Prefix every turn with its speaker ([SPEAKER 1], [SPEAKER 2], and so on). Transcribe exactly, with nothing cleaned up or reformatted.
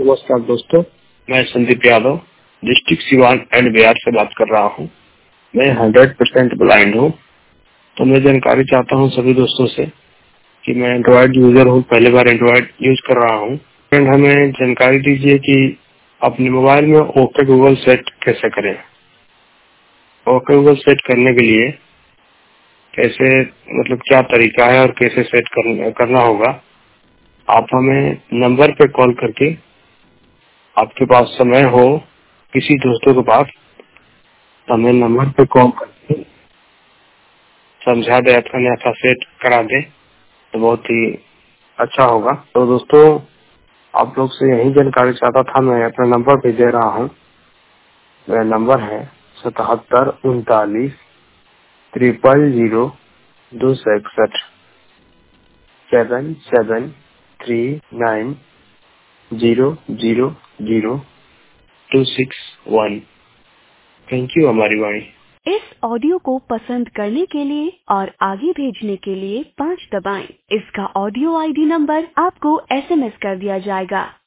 [SPEAKER 1] नमस्कार दोस्तों, मैं संदीप यादव डिस्ट्रिक्ट सिवान एंड बिहार से बात कर रहा हूँ। मैं हंड्रेड परसेंट ब्लाइंड हूँ, तो मैं जानकारी चाहता हूँ सभी दोस्तों से कि मैं एंड्रॉइड यूजर हूँ, पहली बार एंड्रॉइड यूज कर रहा हूँ। फ्रेंड, हमें जानकारी दीजिए कि अपने मोबाइल में ओके गूगल सेट कैसे करें। ओके गूगल सेट करने के लिए कैसे, मतलब क्या तरीका है और कैसे सेट कर, करना होगा। आप हमें नंबर पे कॉल करके, आपके पास समय हो किसी दोस्तों के पास, हमें नंबर पे कॉल करके समझा दे, अपना ऐसा सेट करा दे तो बहुत ही अच्छा होगा। तो दोस्तों, आप लोग से यही जानकारी चाहता था। मैं अपना नंबर भी दे रहा हूँ। मेरा नंबर है सतहत्तर उनतालीस ट्रिपल जीरो दो सौ इकसठ seven seven three nine zero zero zero two six one. Thank you हमारी वाणी।
[SPEAKER 2] इस ऑडियो को पसंद करने के लिए और आगे भेजने के लिए पाँच दबाएं। इसका ऑडियो आईडी नंबर आपको एसएमएस कर दिया जाएगा।